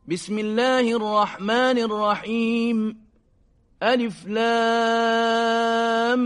بسم الله الرحمن الرحيم. ألف لام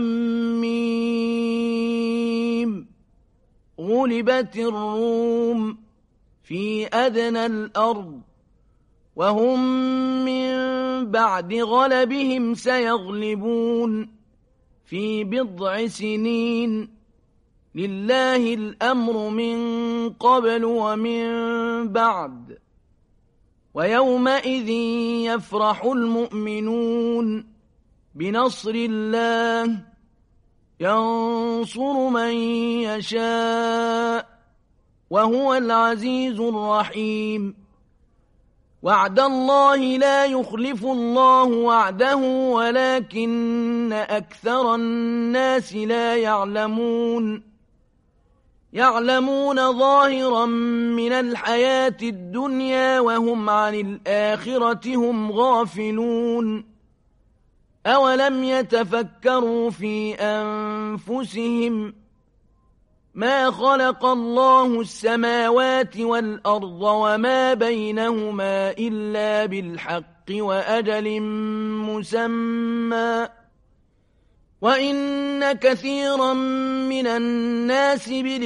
ميم. غلبت الروم في أدنى الأرض وهم من بعد غلبهم سيغلبون في بضع سنين. لله الأمر من قبل ومن بعد ويومئذ يفرح المؤمنون بنصر الله ينصر من يشاء وهو العزيز الرحيم. وعد الله لا يخلف الله وعده ولكن أكثر الناس لا يعلمون ظاهرا من الحياة الدنيا وهم عن الآخرة هم غافلون. أولم يتفكروا في أنفسهم ما خلق الله السماوات والأرض وما بينهما إلا بالحق وأجل مسمى وإن كثيرا من الناس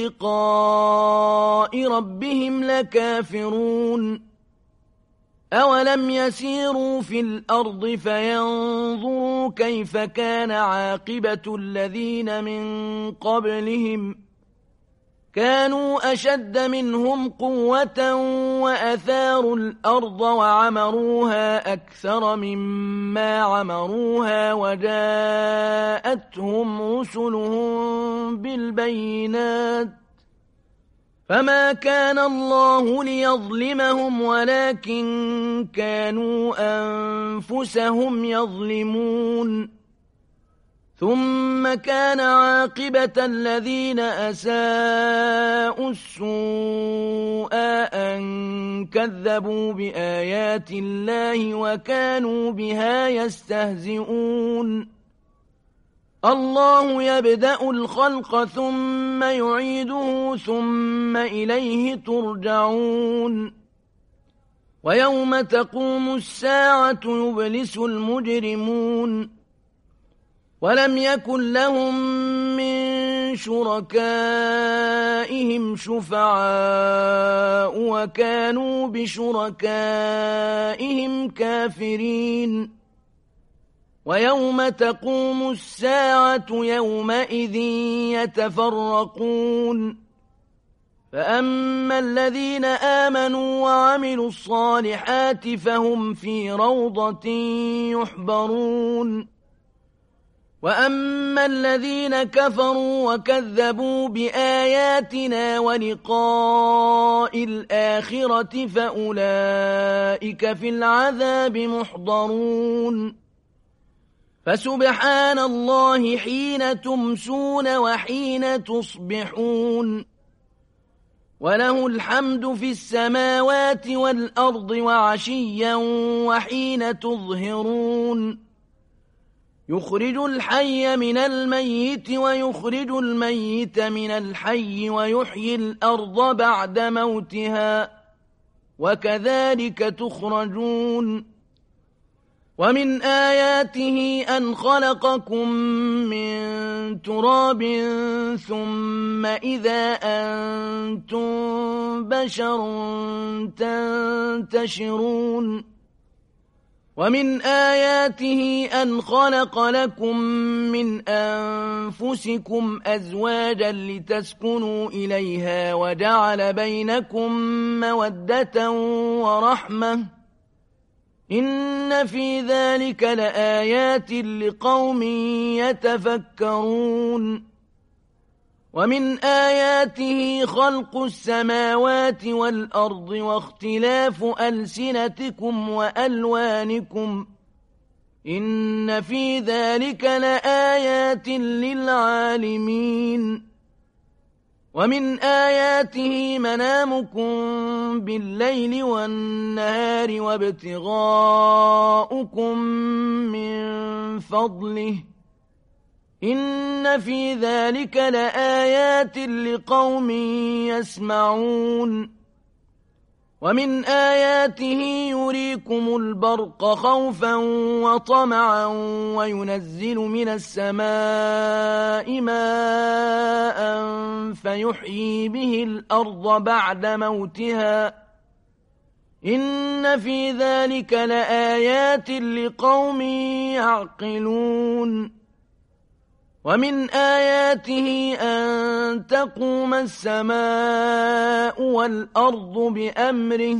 بلقاء ربهم لكافرون. أولم يسيروا في الأرض فينظروا كيف كان عاقبة الذين من قبلهم كانوا أشد منهم قوة وأثاروا الأرض وعمروها أكثر مما عمروها وجاءتهم رسلهم بالبينات فما كان الله ليظلمهم ولكن كانوا أنفسهم يظلمون. ثم كان عاقبة الذين أساءوا السوء أن كذبوا بآيات الله وكانوا بها يستهزئون. الله يبدأ الخلق ثم يعيده ثم إليه ترجعون. ويوم تقوم الساعة يبلس المجرمون ولم يكن لهم من شركائهم شفعاء وكانوا بشركائهم كافرين. ويوم تقوم الساعة يومئذ يتفرقون فأما الذين آمنوا وعملوا الصالحات فهم في روضة يحبرون وأما الذين كفروا وكذبوا بآياتنا ولقاء الآخرة فأولئك في العذاب محضرون. فسبحان الله حين تمسون وحين تصبحون وله الحمد في السماوات والأرض وعشيا وحين تظهرون. يخرج الحي من الميت ويخرج الميت من الحي ويحيي الأرض بعد موتها وكذلك تخرجون. ومن آياته أن خلقكم من تراب ثم إذا أنتم بشر تنتشرون. ومن آياته أن خلق لكم من أنفسكم أزواجا لتسكنوا إليها وجعل بينكم مودة ورحمة إن في ذلك لآيات لقوم يتفكرون. ومن آياته خلق السماوات والأرض واختلاف ألسنتكم وألوانكم إن في ذلك لآيات للعالمين. ومن آياته منامكم بالليل والنهار وابتغاؤكم من فضله إن في ذلك لآيات لقوم يسمعون. ومن آياته يريكم البرق خوفا وطمعا وينزل من السماء ماء فيحيي به الأرض بعد موتها إن في ذلك لآيات لقوم يعقلون ومن آياته أن تقوم السماء والأرض بأمره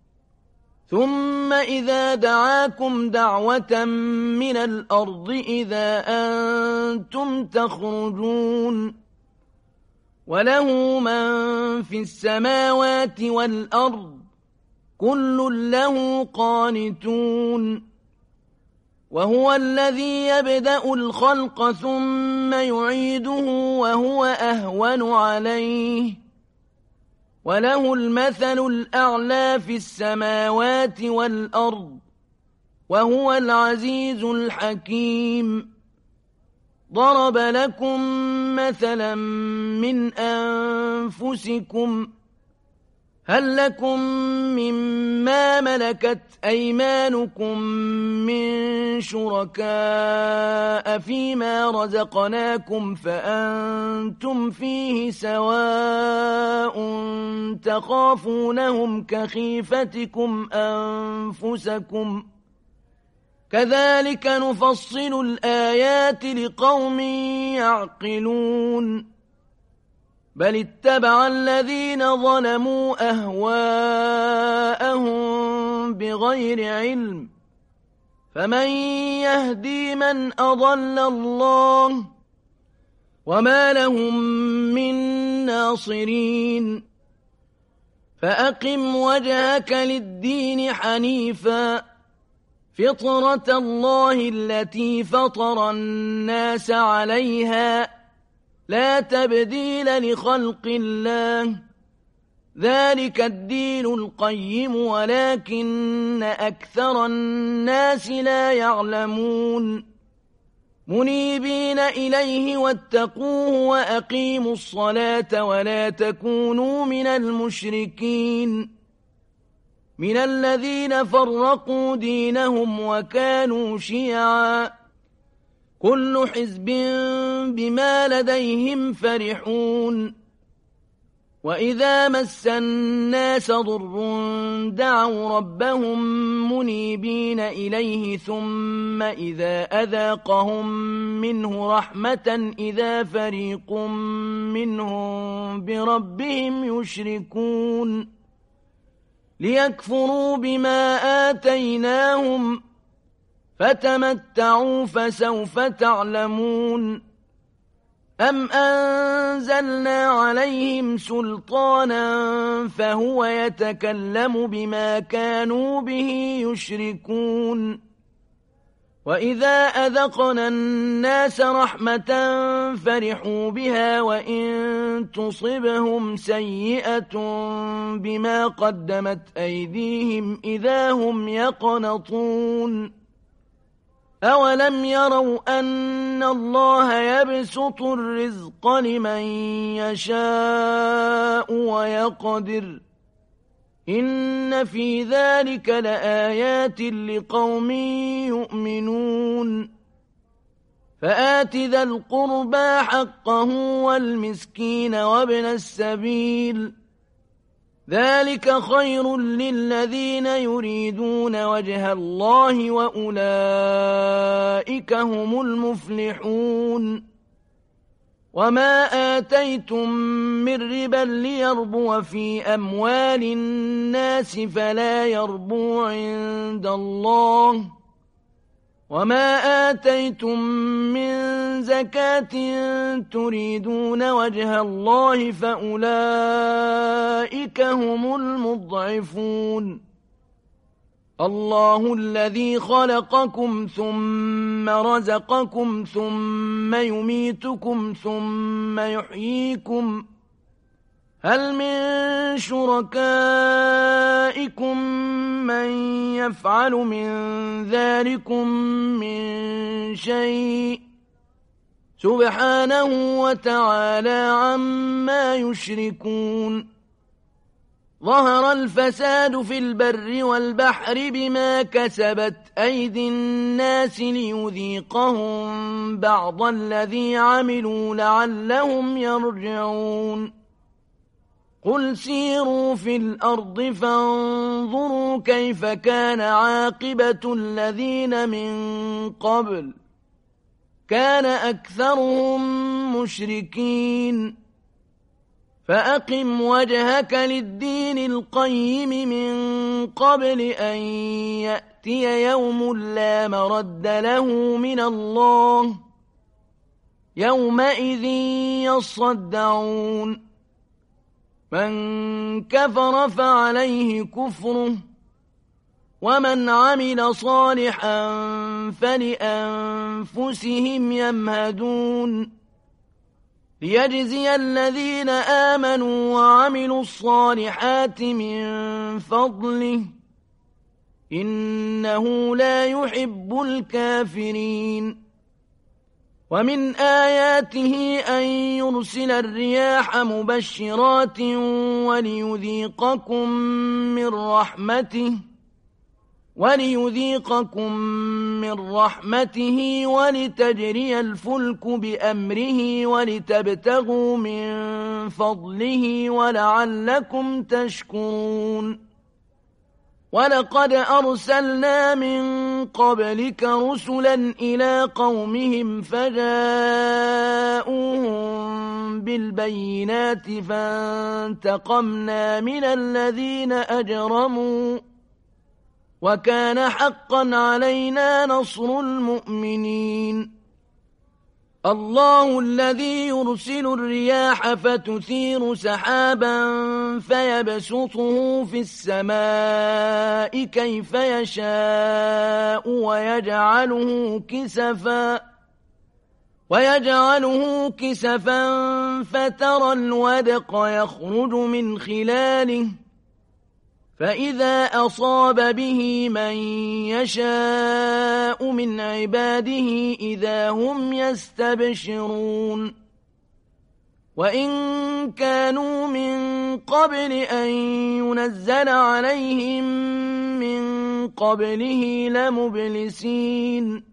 ثم إذا دعاكم دعوة من الأرض إذا أنتم تخرجون وله من في السماوات والأرض كل له قانتون وهو الذي يبدأ الخلق ثم يعيده وهو أهون عليه وله المثل الأعلى في السماوات والأرض وهو العزيز الحكيم ضرب لكم مثلا من أنفسكم هل لكم مما ملكت أيمانكم من شركاء فيما رزقناكم فأنتم فيه سواء تخافونهم كخيفتكم أنفسكم كذلك نفصل الآيات لقوم يعقلون بل اتبع الذين ظلموا أهواءهم بغير علم فمن يهدي من أضل الله وما لهم من ناصرين فأقم وجهك للدين حنيفا فطرة الله التي فطر الناس عليها لا تبديل لخلق الله ذلك الدين القيم ولكن أكثر الناس لا يعلمون منيبين إليه واتقوه وأقيموا الصلاة ولا تكونوا من المشركين من الذين فرقوا دينهم وكانوا شيعا كل حزب بما لديهم فرحون وإذا مس الناس ضر دعوا ربهم منيبين إليه ثم إذا أذاقهم منه رحمة إذا فريق منهم بربهم يشركون ليكفروا بما آتيناهم فتمتعوا فسوف تعلمون أم أنزلنا عليهم سلطانا فهو يتكلم بما كانوا به يشركون وإذا أذقنا الناس رحمة فرحوا بها وإن تصبهم سيئة بما قدمت أيديهم إذا هم يقنطون أولم يروا أن الله يبسط الرزق لمن يشاء ويقدر إن في ذلك لآيات لقوم يؤمنون فآت ذا القربى حقه والمسكين وابن السبيل ذلك خير للذين يريدون وجه الله وأولئك هم المفلحون وما آتيتم من ربا ليربو في أموال الناس فلا يربو عند الله وما آتيتم من زكاة تريدون وجه الله فأولئك هم المضعفون الله الذي خلقكم ثم رزقكم ثم يميتكم ثم يحييكم هل من شركائكم من يفعل من ذلكم من شيء سبحانه وتعالى عما يشركون ظهر الفساد في البر والبحر بما كسبت أيدي الناس ليذيقهم بعض الذي عملوا لعلهم يرجعون قل سيروا في الأرض فانظروا كيف كان عاقبة الذين من قبل كان أكثرهم مشركين فأقم وجهك للدين القيم من قبل أن يأتي يوم لا مرد له من الله يومئذ يصدعون من كفر فعليه كفره ومن عمل صالحا فلأنفسهم يمهدون ليجزي الذين آمنوا وعملوا الصالحات من فضله إنه لا يحب الكافرين ومن آياته أن يرسل الرياح مبشرات وليذيقكم من رحمته ولتجري الفلك بأمره ولتبتغوا من فضله ولعلكم تشكرون ولقد أرسلنا من قبلك رسلا إلى قومهم فجاءوهم بالبينات فانتقمنا من الذين أجرموا وكان حقا علينا نصر المؤمنين الله الذي يرسل الرياح فتثير سحابا فيبسطه في السماء كيف يشاء ويجعله كسفا فترى الودق يخرج من خلاله فإذا أصاب به من يشاء من عباده إذا هم يستبشرون وإن كانوا من قبل أن ينزل عليهم من قبله لمبلسين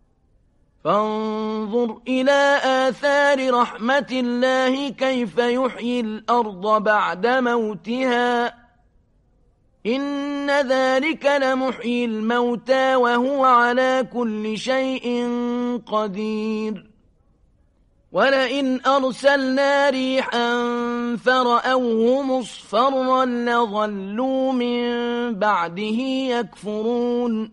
فانظر إلى آثار رحمة الله كيف يحيي الأرض بعد موتها إن ذلك لمحيي الموتى وهو على كل شيء قدير ولئن أرسلنا ريحا فرأوه مصفرا لظلوا من بعده يكفرون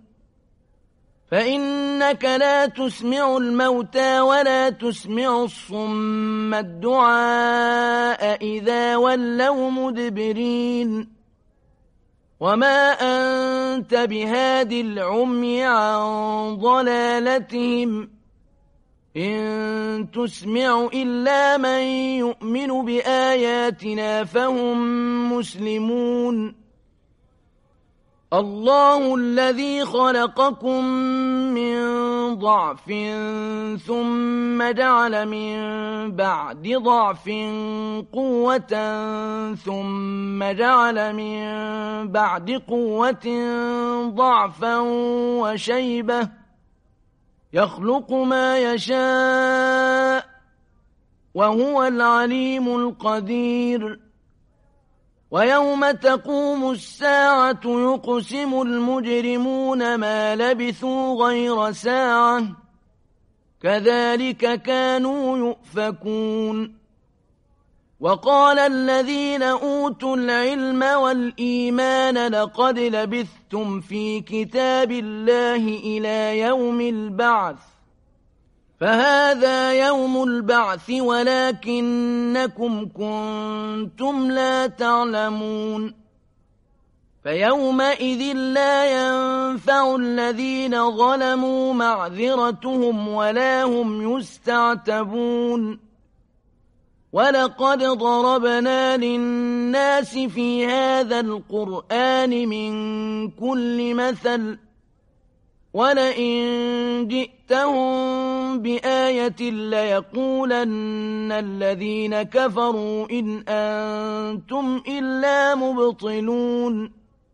فإنك لا تسمع الموتى ولا تسمع الصم الدعاء إذا ولوا مدبرين وما أنت بهاد العمي عن ضلالتهم إن تسمع إلا من يؤمن بآياتنا فهم مسلمون الله الذي خلقكم من ضعف ثم جعل من بعد ضعف قوة ثم جعل من بعد قوة ضعفا وشيبة يخلق ما يشاء وهو العليم القدير ويوم تقوم الساعة يقسم المجرمون ما لبثوا غير ساعة كذلك كانوا يؤفكون وقال الذين أوتوا العلم والإيمان لقد لبثتم في كتاب الله إلى يوم البعث فهذا يوم البعث ولكنكم كنتم لا تعلمون فيومئذ لا ينفع الذين ظلموا معذرتهم ولا هم يستعتبون ولقد ضربنا للناس في هذا القرآن من كل مثل ولئن جئتهم بآية ليقولن الذين كفروا إن أنتم إلا مبطلون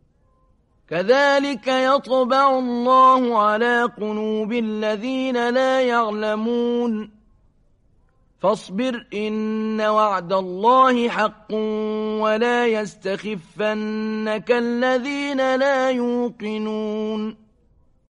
كذلك يطبع الله على قلوب الذين لا يعلمون فاصبر إن وعد الله حق ولا يستخفنك الذين لا يوقنون